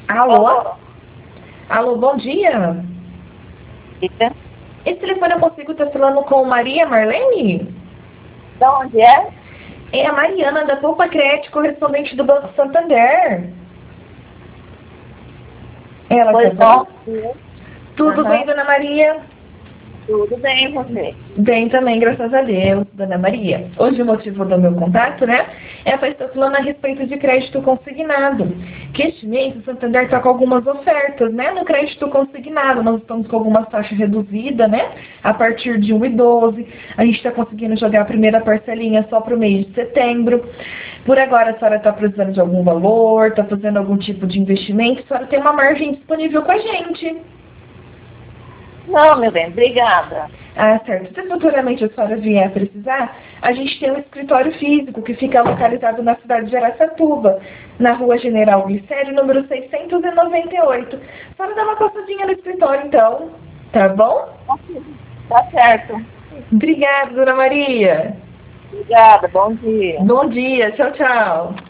Alô? Alô, bom dia. Diga. Esse telefone eu consigo estar falando com Maria Marlene? De onde é? É a Mariana, da Poupa Crédito, correspondente do Banco Santander. Ela Pois tá não. bom? Tudo bem, Aham. dona Maria? Tudo bem, você? Bem também, graças a Deus, dona Maria. Hoje o motivo do meu contato, né, é para estar falando a respeito de crédito consignado. Que este mês o Santander está com algumas ofertas, né, no crédito consignado. Nós estamos com alguma taxa reduzida, né, a partir de 1,12. A gente está conseguindo jogar a primeira parcelinha só para o mês de setembro. Por agora, a senhora está precisando de algum valor, está fazendo algum tipo de investimento, a senhora tem uma margem disponível com a gente. Não, meu bem, obrigada. Ah, certo. Se futuramente a senhora vier a precisar, a gente tem um escritório físico que fica localizado na cidade de Araçatuba, na rua General Glicério, número 698. A senhora dá uma passadinha no escritório, então. Tá bom? Tá certo. Obrigada, dona Maria. Obrigada, bom dia. Bom dia. Tchau, tchau.